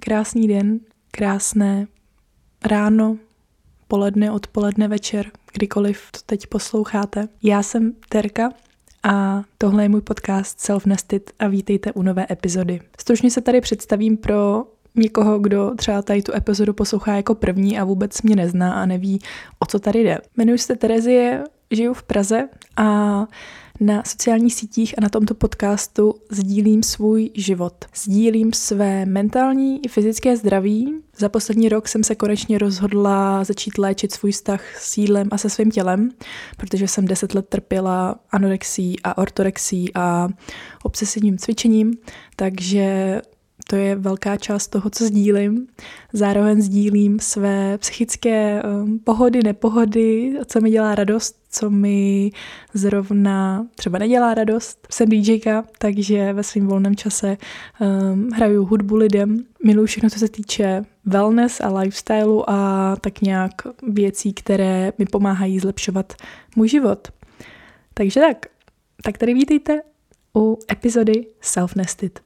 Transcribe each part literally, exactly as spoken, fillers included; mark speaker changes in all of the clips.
Speaker 1: Krásný den, krásné ráno, poledne, odpoledne, večer, kdykoliv to teď posloucháte. Já jsem Terka a tohle je můj podcast Self Nested a vítejte u nové epizody. Stručně se tady představím pro někoho, kdo třeba tady tu epizodu poslouchá jako první a vůbec mě nezná a neví, o co tady jde. Jmenuji se Terezie, žiju v Praze a na sociálních sítích a na tomto podcastu sdílím svůj život. Sdílím své mentální i fyzické zdraví. Za poslední rok jsem se konečně rozhodla začít léčit svůj vztah s jídlem a se svým tělem, protože jsem deset let trpěla anorexií a ortorexií a obsesivním cvičením, takže to je velká část toho, co sdílím. Zároveň sdílím své psychické um, pohody, nepohody, co mi dělá radost, co mi zrovna třeba nedělá radost. Jsem DJka, takže ve svém volném čase um, hraju hudbu lidem. Miluji všechno, co se týče wellness a lifestylu a tak nějak věcí, které mi pomáhají zlepšovat můj život. Takže tak, tak tady vítejte u epizody Self Nested.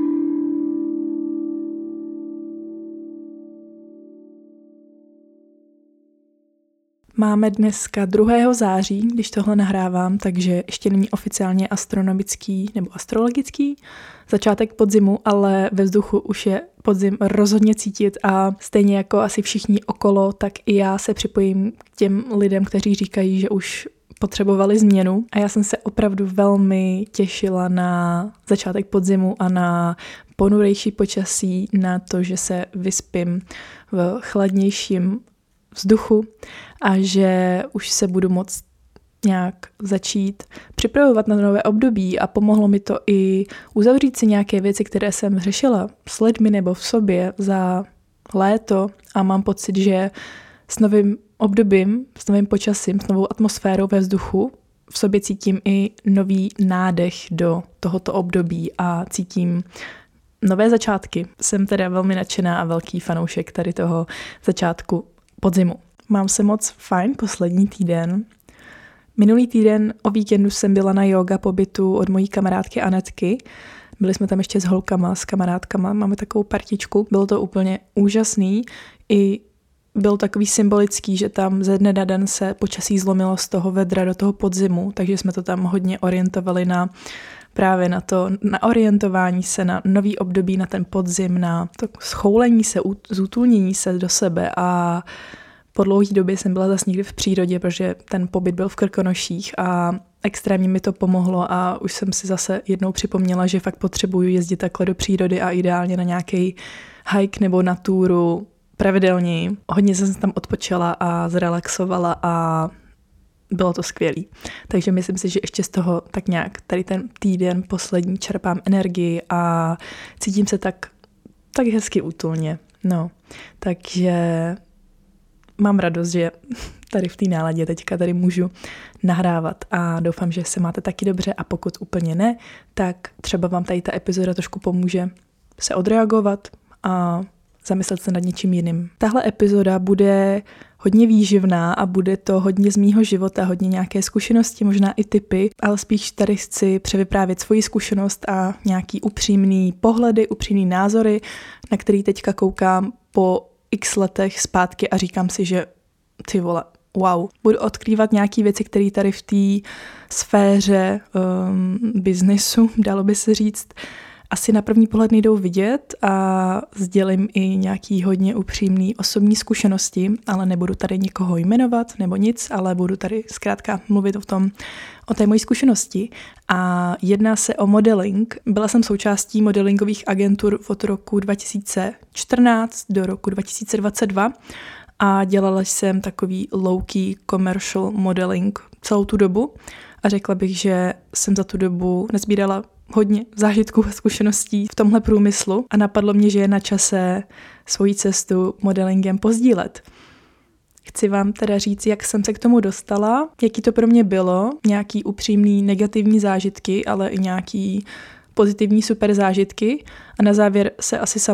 Speaker 1: Máme dneska druhého září, když tohle nahrávám, takže ještě není oficiálně astronomický nebo astrologický začátek podzimu, ale ve vzduchu už je podzim rozhodně cítit a stejně jako asi všichni okolo, tak i já se připojím k těm lidem, kteří říkají, že už potřebovali změnu a já jsem se opravdu velmi těšila na začátek podzimu a na ponurejší počasí, na to, že se vyspím v chladnějším vzduchu a že už se budu moct nějak začít připravovat na nové období a pomohlo mi to i uzavřít si nějaké věci, které jsem řešila s lidmi nebo v sobě za léto a mám pocit, že s novým obdobím, s novým počasím, s novou atmosférou ve vzduchu v sobě cítím i nový nádech do tohoto období a cítím nové začátky. Jsem teda velmi nadšená a velký fanoušek tady toho začátku podzimu. Mám se moc fajn poslední týden. Minulý týden o víkendu jsem byla na yoga pobytu od mojí kamarádky Anetky. Byli jsme tam ještě s holkama, s kamarádkama, máme takovou partičku. Bylo to úplně úžasný. I byl takový symbolický, že tam ze dne na den se počasí zlomilo z toho vedra do toho podzimu, takže jsme to tam hodně orientovali na právě na to, na orientování se, na nový období, na ten podzim, na to schoulení se, zútulnění se do sebe a po dlouhé době jsem byla zase někdy v přírodě, protože ten pobyt byl v Krkonoších a extrémně mi to pomohlo a už jsem si zase jednou připomněla, že fakt potřebuju jezdit takhle do přírody a ideálně na nějaký hike nebo na túru pravidelně. Hodně jsem se tam odpočala a zrelaxovala a bylo to skvělý. Takže myslím si, že ještě z toho tak nějak tady ten týden poslední čerpám energii a cítím se tak, tak hezky útulně. No, takže mám radost, že tady v té náladě teďka tady můžu nahrávat a doufám, že se máte taky dobře a pokud úplně ne, tak třeba vám tady ta epizoda trošku pomůže se odreagovat a zamyslet se nad něčím jiným. Tahle epizoda bude hodně výživná a bude to hodně z mýho života, hodně nějaké zkušenosti, možná i tipy, ale spíš tady chci převyprávět svoji zkušenost a nějaký upřímný pohledy, upřímný názory, na který teďka koukám po x letech zpátky a říkám si, že ty vole, wow. Budu odkrývat nějaké věci, které tady v té sféře um, biznesu, dalo by se říct, asi na první pohled nejdou vidět a sdělím i nějaký hodně upřímný osobní zkušenosti, ale nebudu tady nikoho jmenovat nebo nic, ale budu tady zkrátka mluvit o tom, o té mojí zkušenosti. A jedná se o modeling. Byla jsem součástí modelingových agentur od roku dva tisíce čtrnáct do roku dva tisíce dvacet dva a dělala jsem takový low-key commercial modeling celou tu dobu a řekla bych, že jsem za tu dobu nezbírala hodně zážitků a zkušeností v tomhle průmyslu a napadlo mě, že je na čase svoji cestu modelingem pozdílet. Chci vám teda říct, jak jsem se k tomu dostala, jaký to pro mě bylo, nějaký upřímný negativní zážitky, ale i nějaký pozitivní super zážitky a na závěr se asi sama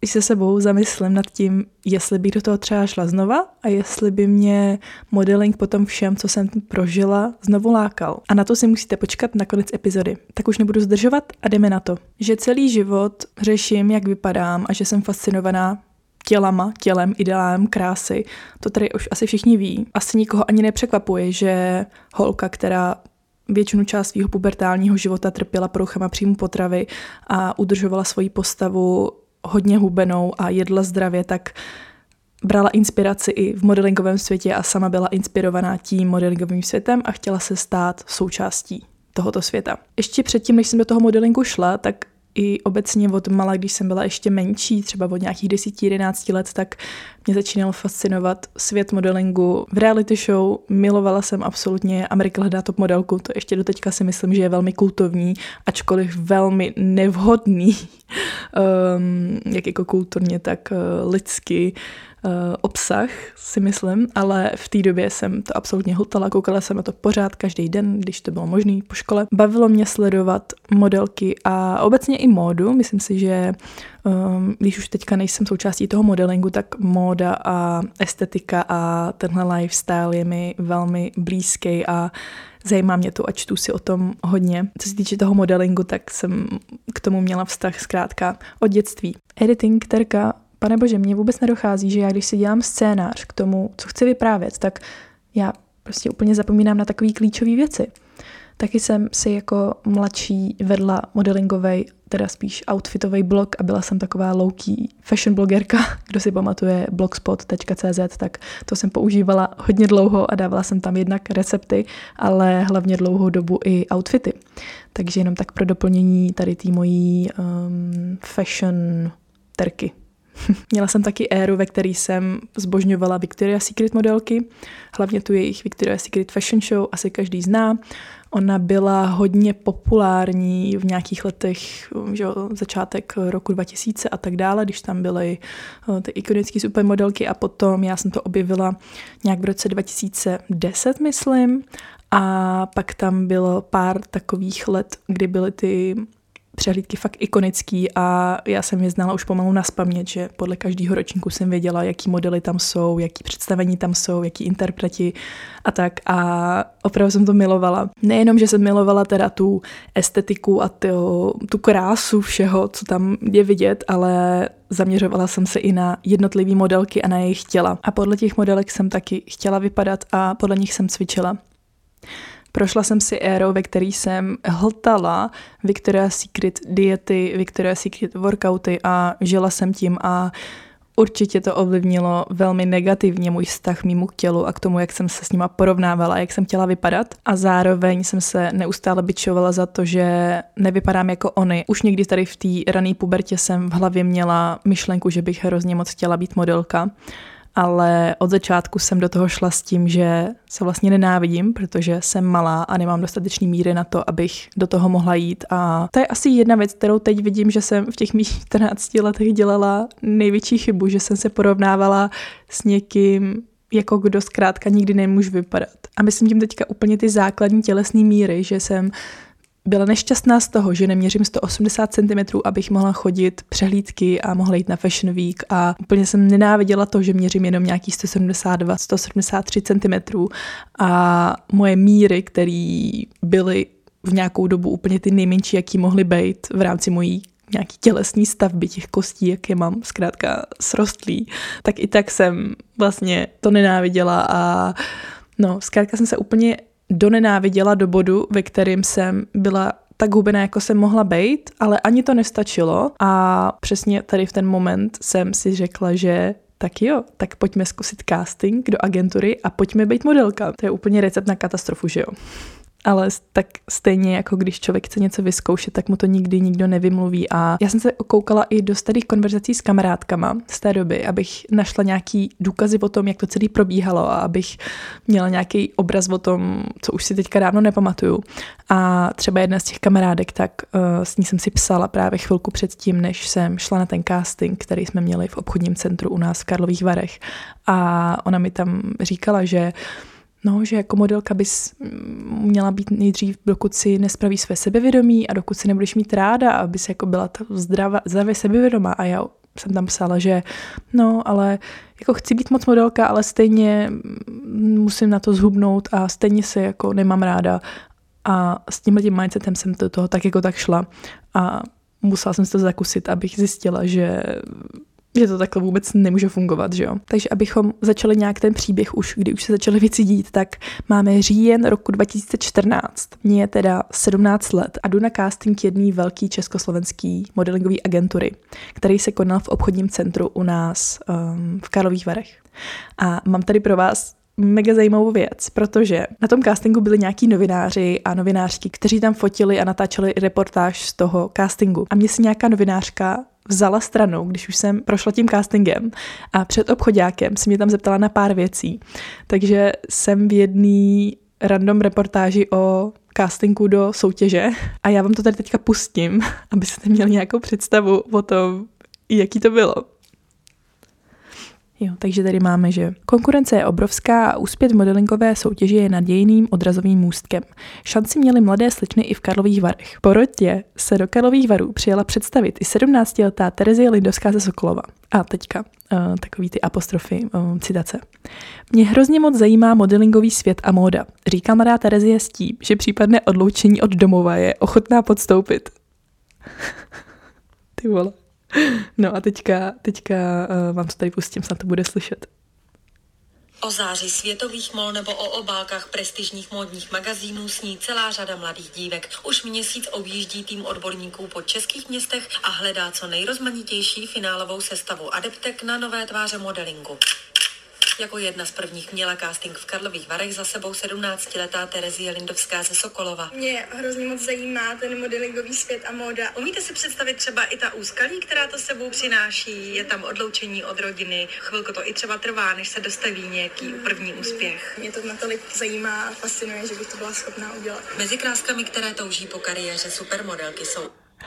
Speaker 1: se sebou zamyslím nad tím, jestli bych do toho třeba šla znova a jestli by mě modeling potom všem, co jsem prožila, znovu lákal. A na to si musíte počkat na konec epizody. Tak už nebudu zdržovat a jdeme na to. Že celý život řeším, jak vypadám a že jsem fascinovaná tělama, tělem, ideálem krásy. To tady už asi všichni ví. Asi nikoho ani nepřekvapuje, že holka, která většinu část svého pubertálního života trpěla poruchama příjmu potravy a udržovala svoji postavu hodně hubenou a jedla zdravě, tak brala inspiraci i v modelingovém světě a sama byla inspirovaná tím modelingovým světem a chtěla se stát součástí tohoto světa. Ještě předtím, než jsem do toho modelingu šla, tak i obecně od mala, když jsem byla ještě menší, třeba od nějakých deset jedenáct let, tak mě začínal fascinovat svět modelingu. V reality show milovala jsem absolutně Amerika hledá top modelku, to ještě doteďka si myslím, že je velmi kultovní, ačkoliv velmi nevhodný, um, jak jako kulturně, tak uh, lidsky, uh, obsah si myslím, ale v té době jsem to absolutně hltala, koukala jsem na to pořád každý den, když to bylo možné po škole. Bavilo mě sledovat modelky a obecně i módu, myslím si, že um, když už teďka nejsem součástí toho modelingu, tak móda a estetika a tenhle lifestyle je mi velmi blízký a zajímá mě to a čtu si o tom hodně. Co se týče toho modelingu, tak jsem k tomu měla vztah zkrátka od dětství. Editing, terka, panebože, mně vůbec nedochází, že já když si dělám scénář k tomu, co chci vyprávět, tak já prostě úplně zapomínám na takové klíčové věci. Taky jsem si jako mladší vedla modelingovej, teda spíš outfitový blog a byla jsem taková low-key fashion blogerka. Kdo si pamatuje blogspot tečka cé zet, tak to jsem používala hodně dlouho a dávala jsem tam jednak recepty, ale hlavně dlouhou dobu i outfity. Takže jenom tak pro doplnění tady té mojí um, fashion terky. Měla jsem taky éru, ve které jsem zbožňovala Victoria's Secret modelky, hlavně tu jejich Victoria's Secret Fashion Show, asi každý zná. Ona byla hodně populární v nějakých letech, že začátek roku dva tisíce a tak dále, když tam byly ty ikonické supermodelky a potom já jsem to objevila nějak v roce dva tisíce deset, myslím, a pak tam bylo pár takových let, kdy byly ty přehlídky fakt ikonický a já jsem je znala už pomalu nazpaměť, že podle každého ročníku jsem věděla, jaký modely tam jsou, jaký představení tam jsou, jaký interpreti a tak a opravdu jsem to milovala. Nejenom, že jsem milovala teda tu estetiku a tu, tu krásu všeho, co tam je vidět, ale zaměřovala jsem se i na jednotlivé modelky a na jejich těla. A podle těch modelek jsem taky chtěla vypadat a podle nich jsem cvičila. Prošla jsem si érou, ve který jsem hltala Victoria's Secret diety, Victoria's Secret workouty a žila jsem tím a určitě to ovlivnilo velmi negativně můj vztah mýmu k tělu a k tomu, jak jsem se s nima porovnávala, jak jsem chtěla vypadat. A zároveň jsem se neustále bičovala za to, že nevypadám jako oni. Už někdy tady v té rané pubertě jsem v hlavě měla myšlenku, že bych hrozně moc chtěla být modelka. Ale od začátku jsem do toho šla s tím, že se vlastně nenávidím, protože jsem malá a nemám dostatečný míry na to, abych do toho mohla jít. A to je asi jedna věc, kterou teď vidím, že jsem v těch mých čtrnácti letech dělala největší chybu, že jsem se porovnávala s někým, jako kdo zkrátka nikdy nemůžu vypadat. A myslím tím teďka úplně ty základní tělesné míry, že jsem byla nešťastná z toho, že neměřím sto osmdesát centimetrů, abych mohla chodit přehlídky a mohla jít na Fashion Week a úplně jsem nenáviděla to, že měřím jenom nějaký sto sedmdesát dva, sto sedmdesát tři centimetrů a moje míry, které byly v nějakou dobu úplně ty nejmenší, jaký mohly být v rámci mojí nějaký tělesný stavby těch kostí, jak je mám zkrátka srostlý, tak i tak jsem vlastně to nenáviděla a no, zkrátka jsem se úplně donenáviděla do bodu, ve kterém jsem byla tak hubená, jako jsem mohla být, ale ani to nestačilo a přesně tady v ten moment jsem si řekla, že tak jo, tak pojďme zkusit casting do agentury a pojďme být modelka. To je úplně recept na katastrofu, že jo? Ale tak stejně jako když člověk chce něco vyzkoušet, tak mu to nikdy nikdo nevymluví. A já jsem se koukala i do starých konverzací s kamarádkama z té doby, abych našla nějaký důkazy o tom, jak to celé probíhalo a abych měla nějaký obraz o tom, co už si teďka dávno nepamatuju. A třeba jedna z těch kamarádek, tak uh, s ní jsem si psala právě chvilku předtím, než jsem šla na ten casting, který jsme měli v obchodním centru u nás v Karlových Varech. A ona mi tam říkala, že No, že jako modelka bys měla být nejdřív, dokud si nespraví své sebevědomí a dokud si nebudeš mít ráda, abys jako byla zdravá, zdravě sebevědomá. A já jsem tam psala, že no, ale jako chci být moc modelka, ale stejně musím na to zhubnout a stejně se jako nemám ráda. A s tímhle tím mindsetem jsem do toho tak jako tak šla a musela jsem si to zakusit, abych zjistila, že že to takhle vůbec nemůže fungovat, že jo. Takže abychom začali nějak ten příběh už, kdy už se začaly věci dít, tak máme říjen roku dva tisíce čtrnáct. Mně je teda sedmnáct let a jdu na casting jedné velký československý modelingový agentury, který se konal v obchodním centru u nás um, v Karlových Varech. A mám tady pro vás mega zajímavou věc, protože na tom castingu byli nějaký novináři a novinářky, kteří tam fotili a natáčeli reportáž z toho castingu. A mě si nějaká novinářka vzala stranou, když už jsem prošla tím castingem a před obchodákem se mě tam zeptala na pár věcí. Takže jsem v jedné random reportáži o castingu do soutěže a já vám to tady teďka pustím, abyste měli nějakou představu o tom, jaký to bylo. Jo, takže tady máme, že konkurence je obrovská a úspěch modelingové soutěže je nadějným odrazovým můstkem. Šanci měly mladé slečny i v Karlových Varech. Po rotě se do Karlových Varů přijela představit i sedmnáctiletá Terezie Lindovská ze Sokolova. A teďka uh, takový ty apostrofy, uh, citace. Mě hrozně moc zajímá modelingový svět a móda. Říká mladá Terezie s tím, že případné odloučení od domova je ochotná podstoupit. Ty vole. No a teďka, teďka uh, vám to tady pustím, snad to bude slyšet.
Speaker 2: O záři světových mol nebo o obálkách prestižních módních magazínů sní celá řada mladých dívek. Už měsíc objíždí tým odborníků po českých městech a hledá co nejrozmanitější finálovou sestavu adeptek na nové tváře modelingu. Jako jedna z prvních měla casting v Karlových Varech za sebou sedmnáctiletá Terezie Lindovská ze Sokolova.
Speaker 3: Mě hrozně moc zajímá ten modelingový svět a móda.
Speaker 2: Umíte si představit třeba i ta úskalí, která to sebou přináší? Je tam odloučení od rodiny, chvilku to i třeba trvá, než se dostaví nějaký první úspěch.
Speaker 3: Mě to natolik zajímá a fascinuje, že bych to byla schopná udělat.
Speaker 2: Mezi kráskami, které touží po kariéře supermodelky, jsou...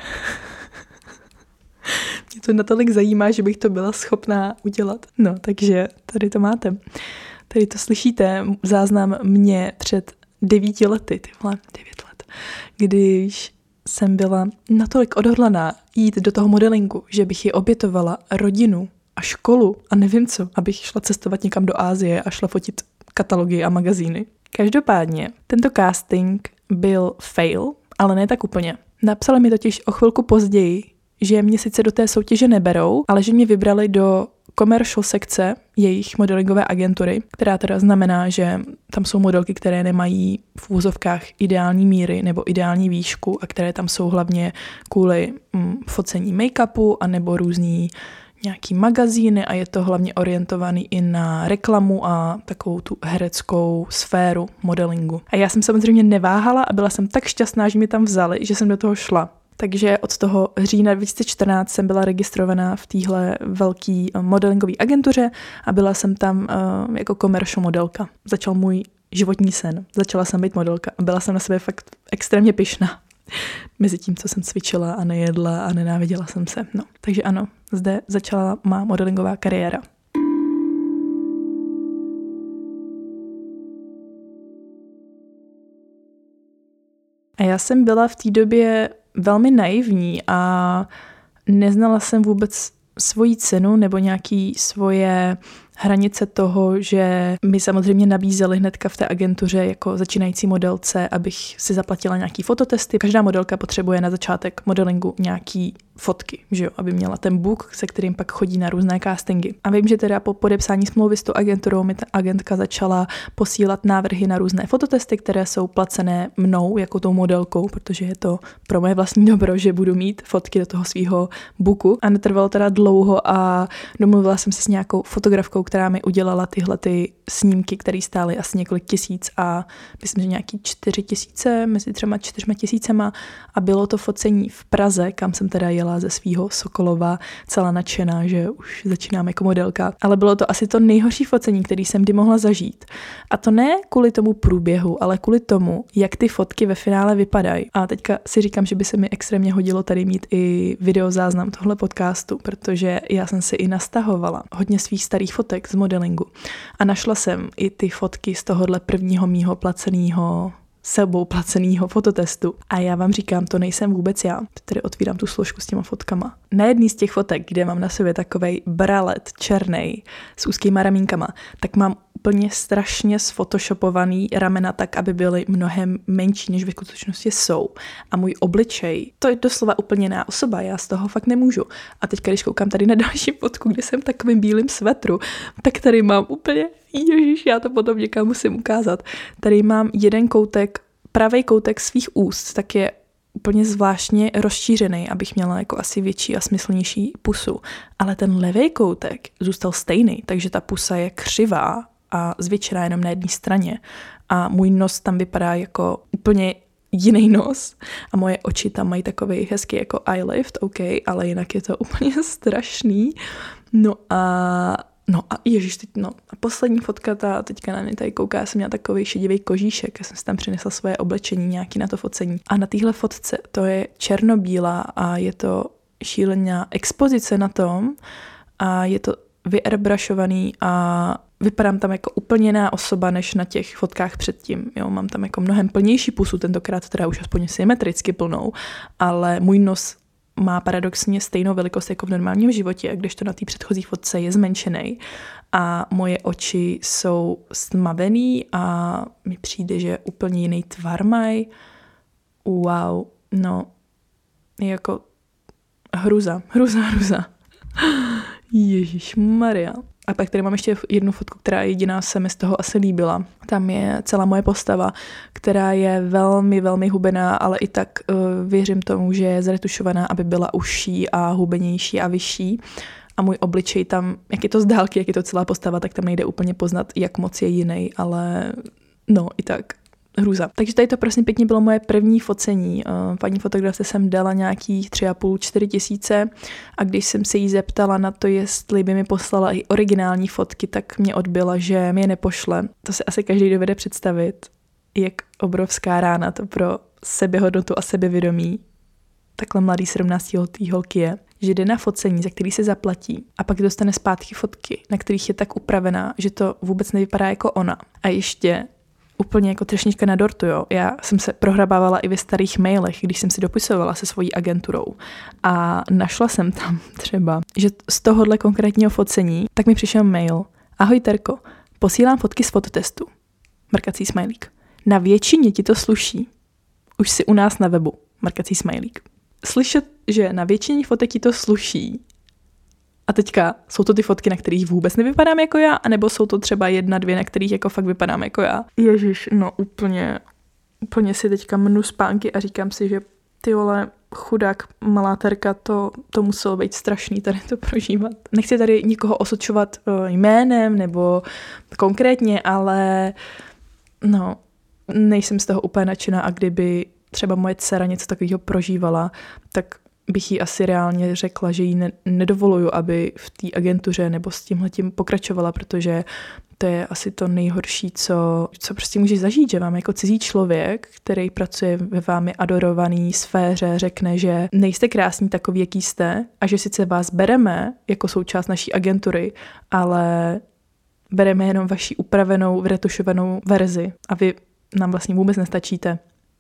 Speaker 1: Mě to natolik zajímá, že bych to byla schopná udělat. No, takže tady to máte. Tady to slyšíte, záznam mě před devíti lety, ty vole, devět let, když jsem byla natolik odhodlaná jít do toho modelingu, že bych ji obětovala rodinu a školu a nevím co, abych šla cestovat někam do Asie a šla fotit katalogy a magazíny. Každopádně, tento casting byl fail, ale ne tak úplně. Napsali mi totiž o chvilku později, že mě sice do té soutěže neberou, ale že mě vybrali do commercial sekce jejich modelingové agentury, která teda znamená, že tam jsou modelky, které nemají v úzovkách ideální míry nebo ideální výšku a které tam jsou hlavně kvůli mm, focení make-upu a nebo různý nějaký magazíny a je to hlavně orientovaný i na reklamu a takovou tu hereckou sféru modelingu. A já jsem samozřejmě neváhala a byla jsem tak šťastná, že mě tam vzali, že jsem do toho šla. Takže od toho října dva tisíce čtrnáct jsem byla registrovaná v téhle velký modelingové agentuře a byla jsem tam uh, jako commercial modelka. Začal můj životní sen. Začala jsem být modelka a byla jsem na sebe fakt extrémně pyšná. Mezi tím, co jsem cvičila a nejedla a nenáviděla jsem se. No, takže ano, zde začala má modelingová kariéra. A já jsem byla v té době velmi naivní a neznala jsem vůbec svoji cenu nebo nějaký svoje hranice toho, že mi samozřejmě nabízeli hnedka v té agentuře jako začínající modelce, abych si zaplatila nějaký fototesty. Každá modelka potřebuje na začátek modelingu nějaký fotky, že jo, aby měla ten book, se kterým pak chodí na různé castingy. A vím, že teda po podepsání smlouvy s tou agenturou mi ta agentka začala posílat návrhy na různé fototesty, které jsou placené mnou jako tou modelkou, protože je to pro moje vlastní dobro, že budu mít fotky do toho svého booku. A netrvalo teda dlouho a domluvila jsem se s nějakou fotografkou, která mi udělala tyhle ty snímky, které stály asi několik tisíc a myslím, že nějaký čtyři tisíce, mezi třema čtyřma tisícema a bylo to focení v Praze, kam jsem teda jela ze svýho Sokolova, celá nadšená, že už začínám jako modelka. Ale bylo to asi to nejhorší focení, který jsem kdy mohla zažít. A to ne kvůli tomu průběhu, ale kvůli tomu, jak ty fotky ve finále vypadají. A teďka si říkám, že by se mi extrémně hodilo tady mít i videozáznam tohle podcastu, protože já jsem si i nastahovala hodně svých starých fotek z modelingu. A našla jsem i ty fotky z tohohle prvního mýho placeného sebou placenýho fototestu. A já vám říkám, to nejsem vůbec já. Tady otvírám tu složku s těma fotkama. Na jedný z těch fotek, kde mám na sobě takovej bralet černej s úzkýma ramínkama, tak mám úplně strašně sfotoshopovaný ramena tak, aby byly mnohem menší, než ve skutečnosti jsou. A můj obličej, to je doslova úplně jiná osoba, já z toho fakt nemůžu. A teď, když koukám tady na další fotku, kde jsem v takovým bílým svetru, tak tady mám úplně, ježiš, já to potom někam musím ukázat. Tady mám jeden koutek, pravý koutek svých úst, tak je úplně zvláštně rozšířený, abych měla jako asi větší a smyslnější pusu. Ale ten levý koutek zůstal stejný, takže ta pusa je křivá a zvětšená jenom na jedné straně. A můj nos tam vypadá jako úplně jiný nos a moje oči tam mají takový hezký jako eye lift, OK, ale jinak je to úplně strašný. No a No a ježiš, teď, no a poslední fotka, ta teďka na mě tady kouká, já jsem měla takový šedivý kožíšek, já jsem si tam přinesla svoje oblečení nějaký na to focení. A na téhle fotce to je černobílá a je to šílená expozice na tom a je to vyairbrushovaný a vypadám tam jako úplně jiná osoba, než na těch fotkách předtím. Jo, mám tam jako mnohem plnější pusu, tentokrát teda už aspoň symetricky plnou, ale můj nos má paradoxně stejnou velikost jako v normálním životě, když to na té předchozí fotce je zmenšený a moje oči jsou stmavený a mi přijde, že úplně jiný tvar mají. Wow, no, jako hruza, hruza, hruza. Ježišmarja. A pak tady mám ještě jednu fotku, která jediná se mi z toho asi líbila. Tam je celá moje postava, která je velmi, velmi hubená, ale i tak uh, věřím tomu, že je zretušovaná, aby byla užší a hubenější a vyšší. A můj obličej tam, jak je to z dálky, jak je to celá postava, tak tam nejde úplně poznat, jak moc je jiný, ale no i tak. Hrůza. Takže tady to prosím pěkně bylo moje první focení. Paní fotografce jsem dala nějakých tři a půl, čtyři tisíce a když jsem se jí zeptala na to, jestli by mi poslala i originální fotky, tak mě odbyla, že mi je nepošle. To si asi každý dovede představit, jak obrovská rána to pro sebehodnotu a sebevědomí takhle mladý sedmnáctiletý holky je, že jde na focení, za který se zaplatí a pak dostane zpátky fotky, na kterých je tak upravená, že to vůbec nevypadá jako ona. A ještě úplně jako třešnička na dortu, jo. Já jsem se prohrabávala i ve starých mailech, když jsem si dopisovala se svojí agenturou a našla jsem tam třeba, že z tohohle konkrétního focení, tak mi přišel mail. Ahoj Terko, posílám fotky z fototestu. Mrkací smajlík. Na většině ti to sluší. Už si u nás na webu. Mrkací smajlík. Slyšet, že na většině fotek ti to sluší. A teďka, jsou to ty fotky, na kterých vůbec nevypadám jako já, anebo jsou to třeba jedna, dvě, na kterých jako fakt vypadám jako já? Ježiš, no úplně, úplně si teďka mnu spánky a říkám si, že ty vole, chudák malá Terka, to, to muselo být strašný tady to prožívat. Nechci tady nikoho osočovat jménem nebo konkrétně, ale no, nejsem z toho úplně nadšená a kdyby třeba moje dcera něco takového prožívala, tak bych jí asi reálně řekla, že jí ne- nedovoluju, aby v té agentuře nebo s tímhletím pokračovala, protože to je asi to nejhorší, co, co prostě můžeš zažít, že vám jako cizí člověk, který pracuje ve vámi adorovaný sféře, řekne, že nejste krásní takový, jaký jste a že sice vás bereme jako součást naší agentury, ale bereme jenom vaši upravenou, vyretušovanou verzi a vy nám vlastně vůbec nestačíte.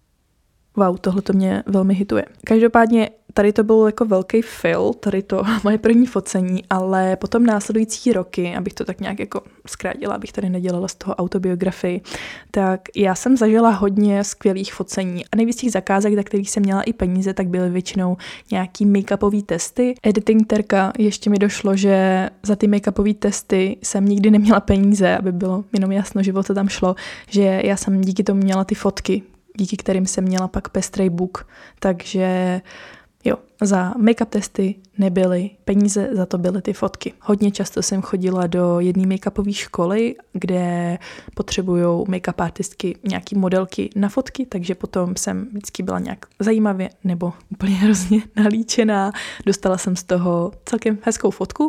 Speaker 1: Wow, tohle to mě velmi hituje. Každopádně tady to byl jako velký fail, tady to moje první focení, ale potom následující roky, abych to tak nějak jako zkrátila, abych tady nedělala z toho autobiografii, tak já jsem zažila hodně skvělých focení a nejvíc těch zakázek, za kterých jsem měla i peníze, tak byly většinou nějaký make-upové testy. Editing Terka, ještě mi došlo, že za ty make-upové testy jsem nikdy neměla peníze, aby bylo jenom jasno, že o to tam šlo, že já jsem díky tomu měla ty fotky, díky kterým jsem měla pak pestrej book, takže jo, za make-up testy nebyly peníze, za to byly ty fotky. Hodně často jsem chodila do jedné make-upové školy, kde potřebujou make-up artistky nějaký modelky na fotky, takže potom jsem vždycky byla nějak zajímavě nebo úplně hrozně nalíčená. Dostala jsem z toho celkem hezkou fotku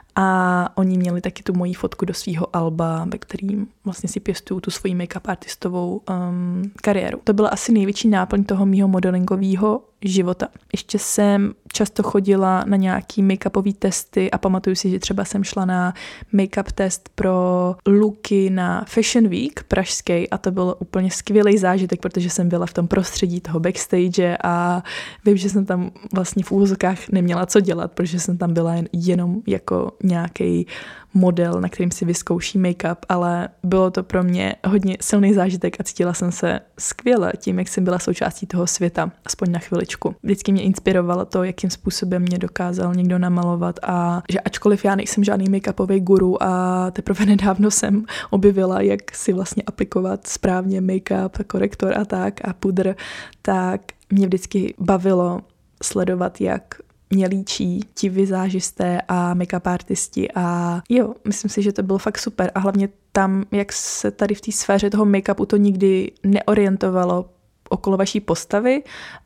Speaker 1: a oni měli taky tu moji fotku do svého alba, ve kterým vlastně si pěstuju tu svoji make-up artistovou um, kariéru. To byla asi největší náplň toho mýho modelingového života. Ještě jsem jsem často chodila na nějaký make-upové testy a pamatuju si, že třeba jsem šla na make-up test pro looky na Fashion Week pražský a to byl úplně skvělý zážitek, protože jsem byla v tom prostředí toho backstage a vím, že jsem tam vlastně v úvozovkách neměla co dělat, protože jsem tam byla jen, jenom jako nějaký model, na kterým si vyzkouší make-up, ale bylo to pro mě hodně silný zážitek a cítila jsem se skvěle tím, jak jsem byla součástí toho světa, aspoň na chviličku. Vždycky mě inspirovalo to, jakým způsobem mě dokázal někdo namalovat a že ačkoliv já nejsem žádný make-upový guru a teprve nedávno jsem objevila, jak si vlastně aplikovat správně make-up, korektor a tak a pudr, tak mě vždycky bavilo sledovat, jak mě líčí ti vizážisté a make-up artisti a jo, myslím si, že to bylo fakt super a hlavně tam, jak se tady v té sféře toho make-upu to nikdy neorientovalo okolo vaší postavy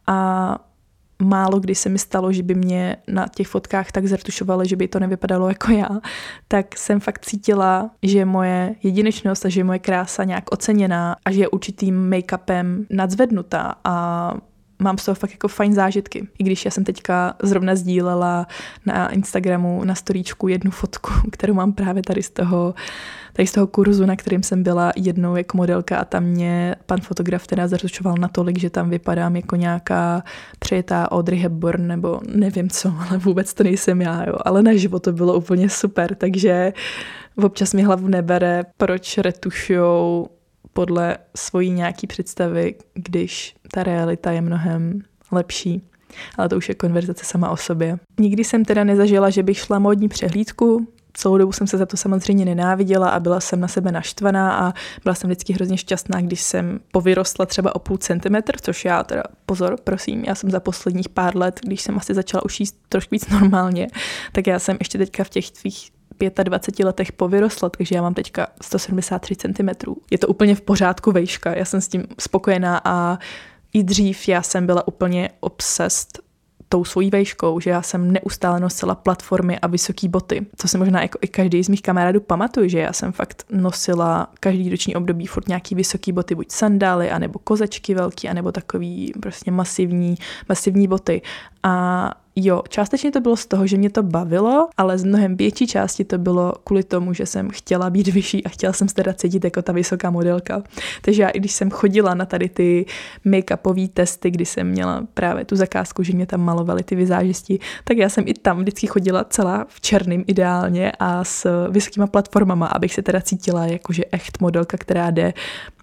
Speaker 1: a málo kdy se mi stalo, že by mě na těch fotkách tak zretušovalo, že by to nevypadalo jako já, tak jsem fakt cítila, že je moje jedinečnost a že je moje krása nějak oceněná a že je určitým make-upem nadzvednutá a mám z toho fakt jako fajn zážitky. I když já jsem teďka zrovna sdílela na Instagramu na storíčku jednu fotku, kterou mám právě tady z toho, tady z toho kurzu, na kterým jsem byla jednou jako modelka a tam mě pan fotograf teda zařučoval natolik, že tam vypadám jako nějaká přejetá Audrey Hepburn nebo nevím co, ale vůbec to nejsem já, jo. Ale na život to bylo úplně super, takže občas mi hlavu nebere, proč retušujou podle svojí nějaký představy, když ta realita je mnohem lepší. Ale to už je konverzace sama o sobě. Nikdy jsem teda nezažila, že bych šla módní přehlídku. Celou dobu jsem se za to samozřejmě nenáviděla a byla jsem na sebe naštvaná a byla jsem vždycky hrozně šťastná, když jsem povyrostla třeba o půl centimetr, což já teda, pozor, prosím, já jsem za posledních pár let, když jsem asi začala už jíst trošku víc normálně, tak já jsem ještě teďka v těch tvých dvaceti pěti letech povyrostla, takže já mám teďka sto sedmdesát tři centimetrů. Je to úplně v pořádku vejška, já jsem s tím spokojená a i dřív já jsem byla úplně obsessed tou svojí vejškou, že já jsem neustále nosila platformy a vysoký boty. To si možná jako i každý z mých kamarádů pamatuje, že já jsem fakt nosila každý roční období furt nějaký vysoký boty, buď sandály, anebo kozačky velký, anebo takový prostě masivní, masivní boty. A jo, částečně to bylo z toho, že mě to bavilo, ale z mnohem větší části to bylo kvůli tomu, že jsem chtěla být vyšší a chtěla jsem se teda cítit jako ta vysoká modelka. Takže já, i když jsem chodila na tady ty make-upové testy, kdy jsem měla právě tu zakázku, že mě tam malovali ty vizážisti, tak já jsem i tam vždycky chodila celá v černým ideálně a s vysokýma platformama, abych se teda cítila jakože echt modelka, která jde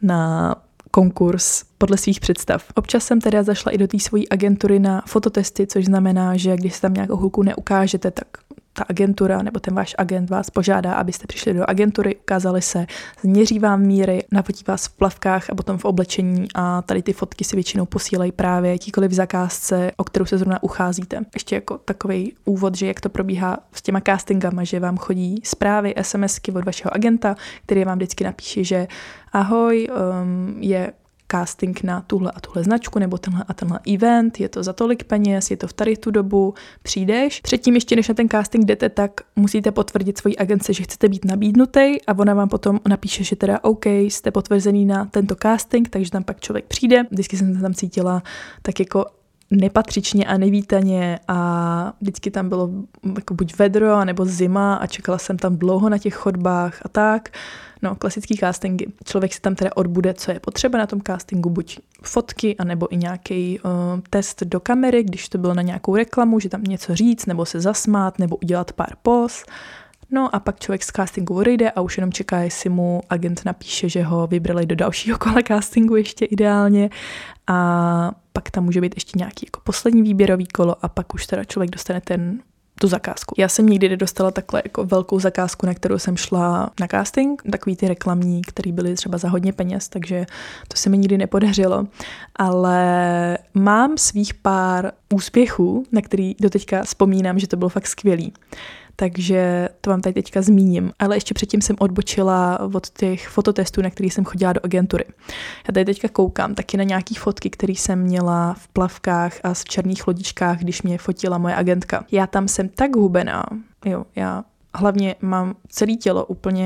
Speaker 1: na konkurs podle svých představ. Občas jsem teda zašla i do té svojí agentury na fototesty, což znamená, že když se tam nějakou hulku neukážete, tak ta agentura nebo ten váš agent vás požádá, abyste přišli do agentury, ukázali se, změří vám míry, nafotí vás v plavkách a potom v oblečení a tady ty fotky si většinou posílají právě jakýkoliv zakázce, o kterou se zrovna ucházíte. Ještě jako takovej úvod, že jak to probíhá s těma castingama, že vám chodí zprávy, SMSky od vašeho agenta, který vám vždycky napíše, že ahoj, um, je casting na tuhle a tuhle značku nebo tenhle a tenhle event, je to za tolik peněz, je to v tady tu dobu, přijdeš. Předtím ještě než na ten casting jdete, tak musíte potvrdit svojí agence, že chcete být nabídnutý a ona vám potom napíše, že teda OK, jste potvrzený na tento casting, takže tam pak člověk přijde. Vždycky jsem se tam cítila tak jako nepatřičně a nevítaně a vždycky tam bylo jako buď vedro, nebo zima a čekala jsem tam dlouho na těch chodbách a tak. No, klasický castingy. Člověk si tam teda odbude, co je potřeba na tom castingu, buď fotky, anebo i nějaký uh, test do kamery, když to bylo na nějakou reklamu, že tam něco říct, nebo se zasmát, nebo udělat pár pos. No a pak člověk z castingu odejde a už jenom čeká, jestli mu agent napíše, že ho vybrali do dalšího kola castingu ještě ideálně a pak tam může být ještě nějaký jako poslední výběrový kolo a pak už teda člověk dostane ten tu zakázku. Já jsem nikdy nedostala takhle jako velkou zakázku, na kterou jsem šla na casting, takový ty reklamní, které byly třeba za hodně peněz, takže to se mi nikdy nepodařilo, ale mám svých pár úspěchů, na který doteďka vzpomínám, že to bylo fakt skvělý. Takže to vám tady teďka zmíním. Ale ještě předtím jsem odbočila od těch fototestů, na který jsem chodila do agentury. Já tady teďka koukám taky na nějaký fotky, které jsem měla v plavkách a v černých lodičkách, když mě fotila moje agentka. Já tam jsem tak hubená, jo, já hlavně mám celé tělo úplně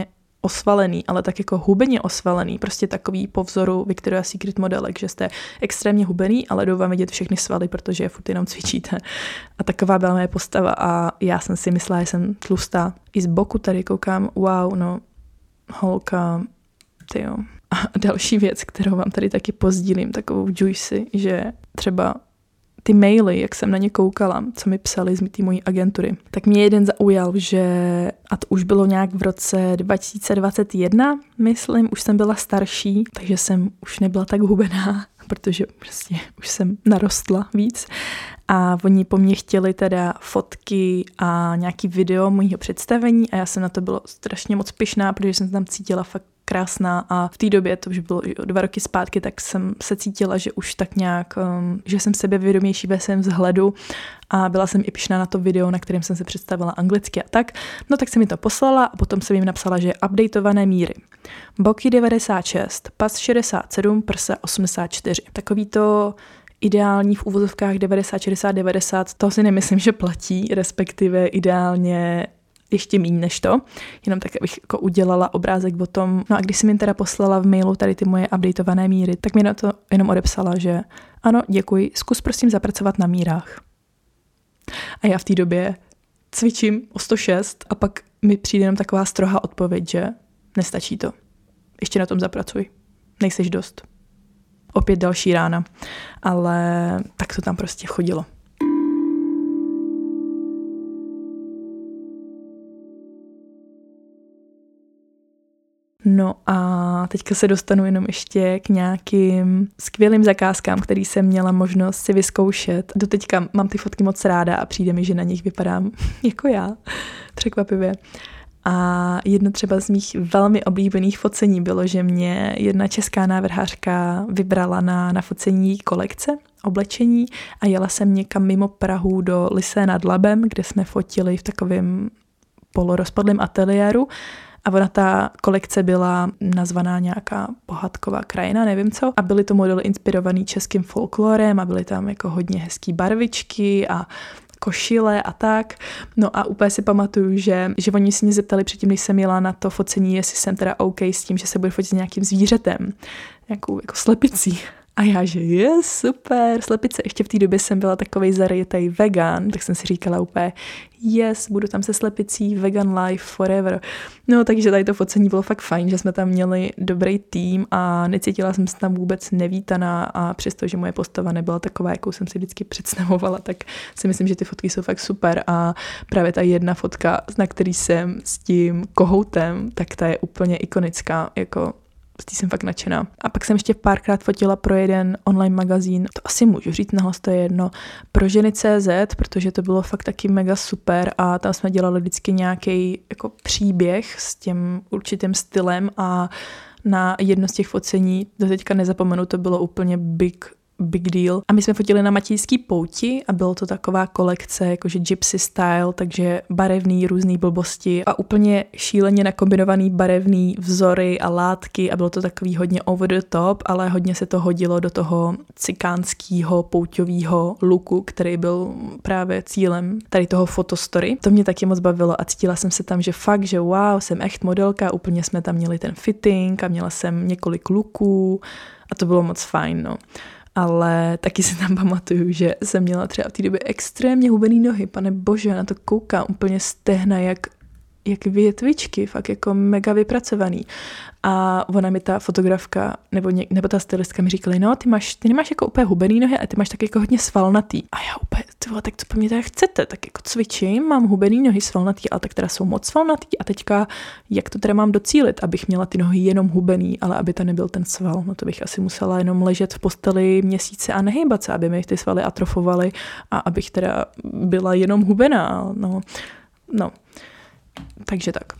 Speaker 1: osvalený, ale tak jako hubeně osvalený, prostě takový po vzoru Victoria's Secret modelek, že jste extrémně hubený, ale jdou vám vidět všechny svaly, protože je furt jenom cvičíte. A taková byla moje postava a já jsem si myslela, že jsem tlustá. I z boku tady koukám, wow, no, holka, tyjo. A další věc, kterou vám tady taky pozdílím, takovou juicy, že třeba ty maily, jak jsem na ně koukala, co mi psali z té mojí agentury, tak mě jeden zaujal, že, a to už bylo nějak v roce dva tisíce dvacet jedna, myslím, už jsem byla starší, takže jsem už nebyla tak hubená, protože prostě už jsem narostla víc. A oni po mně chtěli teda fotky a nějaký video mojho představení a já jsem na to byla strašně moc pyšná, protože jsem tam cítila fakt krásná a v té době, to už bylo dva roky zpátky, tak jsem se cítila, že už tak nějak, um, že jsem sebevědomější ve svém vzhledu a byla jsem i pyšná na to video, na kterém jsem se představila anglicky a tak. No tak jsem mi to poslala a potom jsem jim napsala, že je updateované míry. Boky devadesát šest, pas šedesát sedm, prsa osmdesát čtyři. Takový to ideální v uvozovkách devadesát, šedesát, devadesát, to si nemyslím, že platí, respektive ideálně ještě míň než to, jenom tak, abych jako udělala obrázek o tom. No a když jsem jim teda poslala v mailu tady ty moje updateované míry, tak mi na to jenom odepsala, že ano, děkuji, zkus prosím zapracovat na mírách. A já v té době cvičím o sto šest a pak mi přijde jenom taková strohá odpověď, že nestačí to. Ještě na tom zapracuj. Nejseš dost. Opět další rána. Ale tak to tam prostě chodilo. No a teďka se dostanu jenom ještě k nějakým skvělým zakázkám, který jsem měla možnost si vyzkoušet. Doteďka mám ty fotky moc ráda a přijde mi, že na nich vypadám jako já, překvapivě. A jedno třeba z mých velmi oblíbených focení bylo, že mě jedna česká návrhářka vybrala na, na focení kolekce, oblečení a jela jsem někam mimo Prahu do Lysé nad Labem, kde jsme fotili v takovém polorozpadlém ateliéru. A ona ta kolekce byla nazvaná nějaká pohádková krajina, nevím co. A byly to modely inspirovaný českým folklorem a byly tam jako hodně hezký barvičky a košile a tak. No a úplně si pamatuju, že, že oni si mě zeptali předtím, když jsem jela na to focení, jestli jsem teda OK s tím, že se bude fotit s nějakým zvířetem, nějakou jako slepicí. A já, že je super, slepice. Ještě v té době jsem byla takovej zarytej vegan, tak jsem si říkala úplně, yes, budu tam se slepicí, vegan life forever. No takže tady to focení bylo fakt fajn, že jsme tam měli dobrý tým a necítila jsem se tam vůbec nevítaná a přestože moje postava nebyla taková, jakou jsem si vždycky představovala, tak si myslím, že ty fotky jsou fakt super a právě ta jedna fotka, na který jsem s tím kohoutem, tak ta je úplně ikonická, jako z té jsem fakt nadšená. A pak jsem ještě párkrát fotila pro jeden online magazín, to asi můžu říct, nahlas to je jedno, pro ženy tečka cé zet, protože to bylo fakt taky mega super a tam jsme dělali vždycky nějaký jako příběh s tím určitým stylem a na jedno z těch focení, do teďka nezapomenu, to bylo úplně big big deal. A my jsme fotili na Matějský pouti a bylo to taková kolekce, jakože gypsy style, takže barevný různý blbosti a úplně šíleně nakombinovaný barevný vzory a látky a bylo to takový hodně over the top, ale hodně se to hodilo do toho cikánského pouťového looku, který byl právě cílem tady toho fotostory. To mě taky moc bavilo a cítila jsem se tam, že fakt, že wow, jsem echt modelka, úplně jsme tam měli ten fitting a měla jsem několik looků a to bylo moc fajn, no. Ale taky si tam pamatuju, že jsem měla třeba v té době extrémně hubený nohy, pane bože, na to koukám úplně stehna jak, jak větvičky, fakt jako mega vypracovaný. A ona mi ta fotografka, nebo, ně, nebo ta stylistka mi říkala, no ty, máš, ty nemáš jako úplně hubený nohy a ty máš tak jako hodně svalnatý. A já úplně, tyvo, tak co po mě teda chcete, tak jako cvičím, mám hubený nohy svalnatý, ale tak teda jsou moc svalnatý a teďka jak to teda mám docílit, abych měla ty nohy jenom hubený, ale aby to nebyl ten sval, no to bych asi musela jenom ležet v posteli měsíce a nehejbat se, aby mi ty svaly atrofovaly a abych teda byla jenom hubená, no, no, takže tak.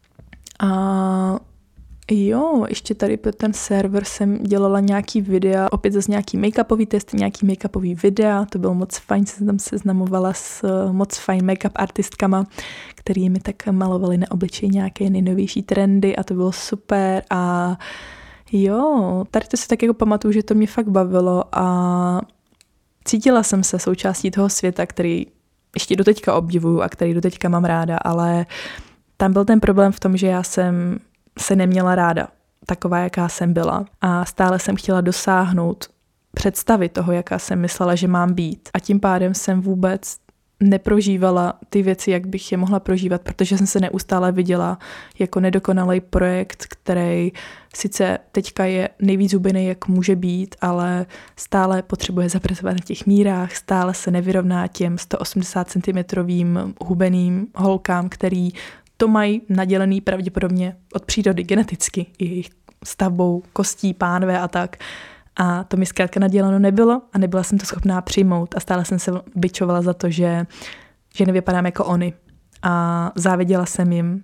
Speaker 1: A jo, ještě tady pro ten server jsem dělala nějaký videa, opět zase nějaký make-upový test, nějaký make-upový videa, to bylo moc fajn, jsem tam seznamovala s moc fajn make-up artistkama, který mi tak malovali na obličeji nějaké nejnovější trendy a to bylo super a jo, tady to si tak jako pamatuju, že to mě fakt bavilo a cítila jsem se součástí toho světa, který ještě doteďka obdivuju a který doteďka mám ráda, ale tam byl ten problém v tom, že já jsem se neměla ráda, taková, jaká jsem byla. A stále jsem chtěla dosáhnout představy toho, jaká jsem myslela, že mám být. A tím pádem jsem vůbec neprožívala ty věci, jak bych je mohla prožívat, protože jsem se neustále viděla jako nedokonalý projekt, který sice teďka je nejvíc hubený, jak může být, ale stále potřebuje zapracovat na těch mírách, stále se nevyrovná těm sto osmdesát centimetrů hubeným holkám, který to mají nadělený pravděpodobně od přírody geneticky i jejich stavbou kostí, pánve a tak. A to mi zkrátka naděleno nebylo a nebyla jsem to schopná přijmout a stále jsem se bičovala za to, že, že nevypadám jako oni. A záviděla jsem jim.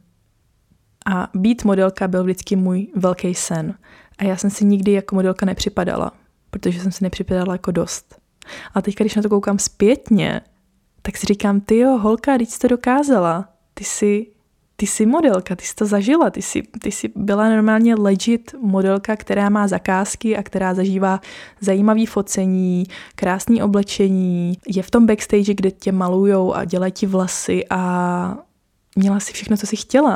Speaker 1: A být modelka byl vždycky můj velký sen. A já jsem si nikdy jako modelka nepřipadala, protože jsem si nepřipadala jako dost. A teď, když na to koukám zpětně, tak si říkám, ty jo, holka, teď jsi to dokázala. Ty jsi... Ty jsi modelka, ty jsi to zažila, ty jsi, ty jsi byla normálně legit modelka, která má zakázky a která zažívá zajímavý focení, krásný oblečení, je v tom backstage, kde tě malujou a dělají ti vlasy a měla si všechno, co jsi chtěla.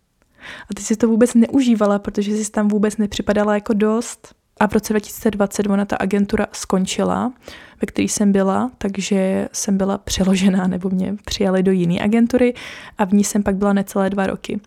Speaker 1: A ty jsi to vůbec neužívala, protože jsi tam vůbec nepřipadala jako dost. A v roce dva tisíce dvacet ona ta agentura skončila, ve které jsem byla, takže jsem byla přeložená nebo mě přijali do jiné agentury a v ní jsem pak byla necelé dva roky.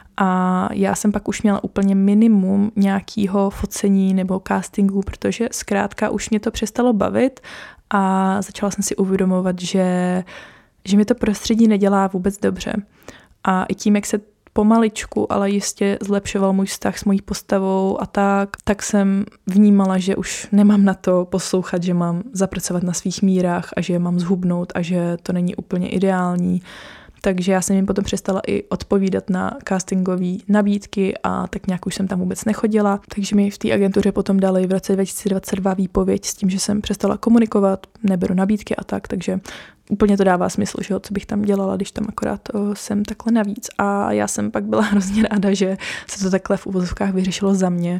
Speaker 1: A já jsem pak už měla úplně minimum nějakého focení nebo castingu, protože zkrátka už mě to přestalo bavit a začala jsem si uvědomovat, že, že mi to prostředí nedělá vůbec dobře. A i tím, jak se pomaličku, ale jistě zlepšoval můj vztah s mojí postavou a tak, tak jsem vnímala, že už nemám na to poslouchat, že mám zapracovat na svých mírách a že je mám zhubnout a že to není úplně ideální. Takže já jsem jim potom přestala i odpovídat na castingové nabídky a tak nějak už jsem tam vůbec nechodila. Takže mi v té agentuře potom dali v roce dva tisíce dvacet dva výpověď s tím, že jsem přestala komunikovat, neberu nabídky a tak, takže úplně to dává smysl, že jo, co bych tam dělala, když tam akorát o, jsem takhle navíc. A já jsem pak byla hrozně ráda, že se to takhle v uvozovkách vyřešilo za mě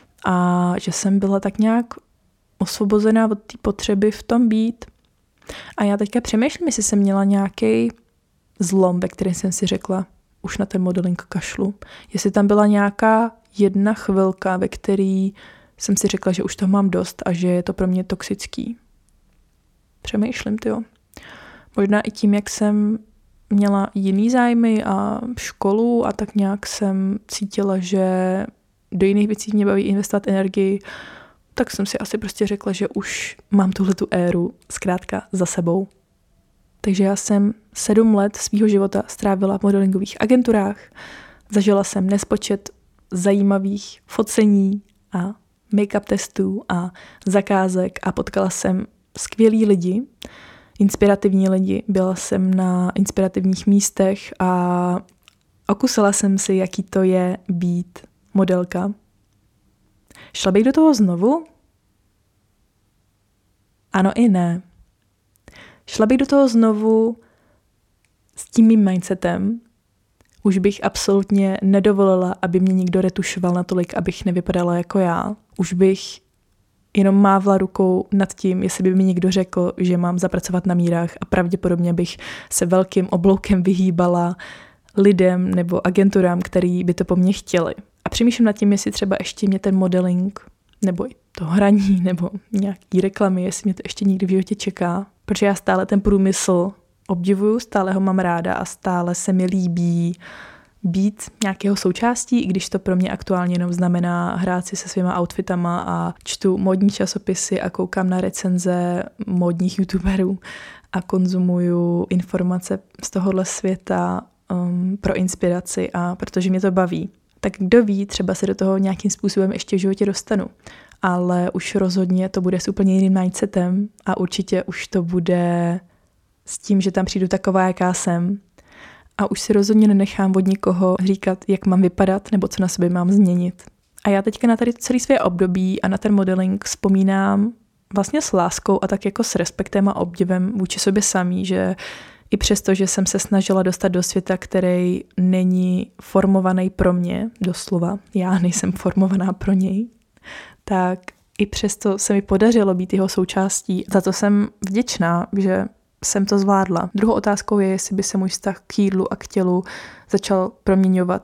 Speaker 1: a že jsem byla tak nějak osvobozená od té potřeby v tom být. A já teďka přemýšlím, jestli jsem měla nějaký zlom, ve kterém jsem si řekla, už na ten modeling kašlu. Jestli tam byla nějaká jedna chvilka, ve který jsem si řekla, že už toho mám dost a že je to pro mě toxický. Přemýšlím, tyjo. Možná i tím, jak jsem měla jiný zájmy a školu a tak nějak jsem cítila, že do jiných věcí mě baví investovat energii, tak jsem si asi prostě řekla, že už mám tuhletu éru zkrátka za sebou. Takže já jsem sedm let svýho života strávila v modelingových agenturách, zažila jsem nespočet zajímavých focení a make-up testů a zakázek a potkala jsem skvělý lidi, inspirativní lidi, byla jsem na inspirativních místech a okusila jsem si, jaký to je být modelka. Šla bych do toho znovu? Ano i ne. Šla bych do toho znovu s tím mým mindsetem. Už bych absolutně nedovolila, aby mě někdo retušoval natolik, abych nevypadala jako já. Už bych jenom mávla rukou nad tím, jestli by mi někdo řekl, že mám zapracovat na mírách a pravděpodobně bych se velkým obloukem vyhýbala lidem nebo agenturám, který by to po mně chtěli. A přemýšlím nad tím, jestli třeba ještě mě ten modeling nebo i to hraní nebo nějaký reklamy, jestli mě to ještě někdy v životě čeká. Protože já stále ten průmysl obdivuju, stále ho mám ráda a stále se mi líbí být nějakého součástí, i když to pro mě aktuálně jenom znamená hrát si se svýma outfitama a čtu módní časopisy a koukám na recenze módních youtuberů a konzumuju informace z tohohle světa um, pro inspiraci a protože mě to baví. Tak kdo ví, třeba se do toho nějakým způsobem ještě v životě dostanu. Ale už rozhodně to bude s úplně jiným mindsetem a určitě už to bude s tím, že tam přijdu taková, jaká jsem. A už si rozhodně nenechám od nikoho říkat, jak mám vypadat nebo co na sobě mám změnit. A já teďka na tady celý své období a na ten modeling vzpomínám vlastně s láskou a tak jako s respektem a obdivem vůči sobě samý, že i přesto, že jsem se snažila dostat do světa, který není formovaný pro mě, doslova, já nejsem formovaná pro něj, tak i přesto se mi podařilo být jeho součástí. Za to jsem vděčná, že jsem to zvládla. Druhou otázkou je, jestli by se můj vztah k jídlu a k tělu začal proměňovat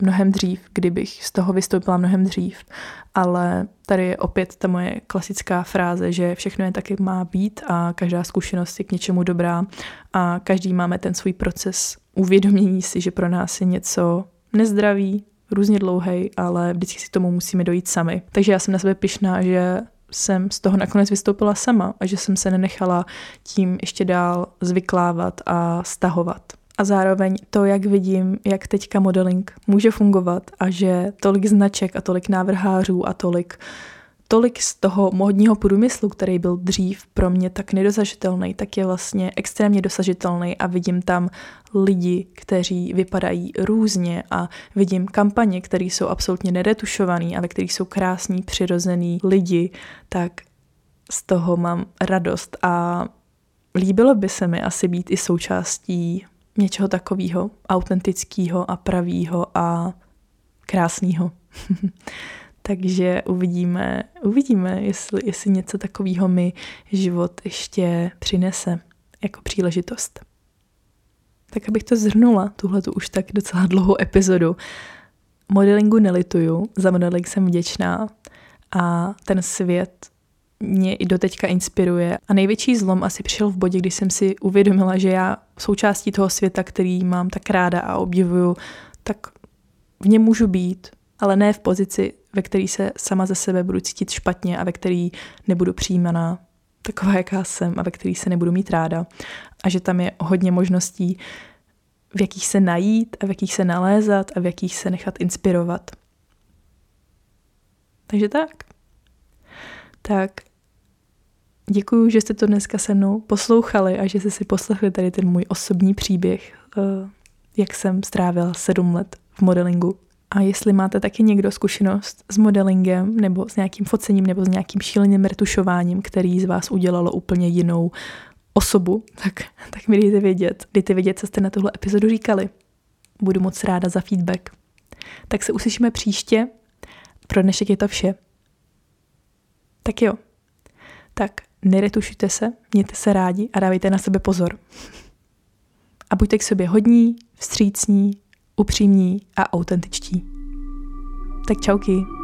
Speaker 1: mnohem dřív, kdybych z toho vystoupila mnohem dřív, ale tady je opět ta moje klasická fráze, že všechno je tak, jak má být a každá zkušenost je k něčemu dobrá a každý máme ten svůj proces uvědomění si, že pro nás je něco nezdravý, různě dlouhej, ale vždycky si tomu musíme dojít sami. Takže já jsem na sebe pyšná, že jsem z toho nakonec vystoupila sama a že jsem se nenechala tím ještě dál zvyklávat a stahovat. A zároveň to, jak vidím, jak teďka modeling může fungovat a že tolik značek a tolik návrhářů a tolik, tolik z toho módního průmyslu, který byl dřív pro mě tak nedosažitelný, tak je vlastně extrémně dosažitelný a vidím tam lidi, kteří vypadají různě a vidím kampaně, které jsou absolutně neretušované a ve kterých jsou krásní, přirozený lidi, tak z toho mám radost a líbilo by se mi asi být i součástí něčeho takového autentického a pravýho a krásného. Takže uvidíme, uvidíme, jestli, jestli něco takového mi život ještě přinese jako příležitost. Tak abych to zhrnula, tuhletu už tak docela dlouhou epizodu. Modelingu nelituju, za modeling jsem vděčná a ten svět mě i doteďka inspiruje. A největší zlom asi přišel v bodě, kdy jsem si uvědomila, že já součástí toho světa, který mám tak ráda a obdivuju, tak v něm můžu být, ale ne v pozici, ve který se sama ze sebe budu cítit špatně a ve který nebudu přijímaná taková, jaká jsem a ve který se nebudu mít ráda. A že tam je hodně možností, v jakých se najít a v jakých se nalézat a v jakých se nechat inspirovat. Takže tak. Tak děkuju, že jste to dneska se mnou poslouchali a že jste si poslechli tady ten můj osobní příběh, jak jsem strávila sedm let v modelingu. A jestli máte taky někdo zkušenost s modelingem nebo s nějakým focením nebo s nějakým šíleným retušováním, který z vás udělalo úplně jinou osobu, tak, tak mi dejte vědět. Dejte vědět, co jste na tuhle epizodu říkali. Budu moc ráda za feedback. Tak se uslyšíme příště. Pro dnešek je to vše. Tak jo. Tak neretušujte se, mějte se rádi a dávejte na sebe pozor. A buďte k sobě hodní, vstřícní, upřímní a autentičtí. Tak čauky.